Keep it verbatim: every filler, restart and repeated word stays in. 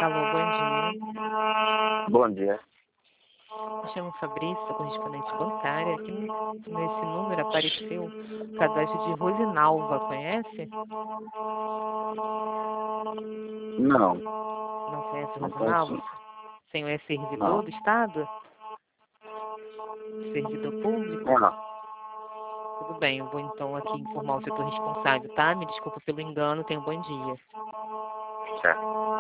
Alô, bom dia. Bom dia. Me chamo Fabrício, sou correspondente bancária. Aqui no- nesse número apareceu o cadastro de Rosinalva, conhece? Não, Não conhece não Rosinalva? conheço. Senhor é servidor Não. do Estado? Servidor público? Não. Tudo bem, eu vou então aqui informar o setor responsável, tá? Me desculpa pelo engano, tenha um bom dia. Certo.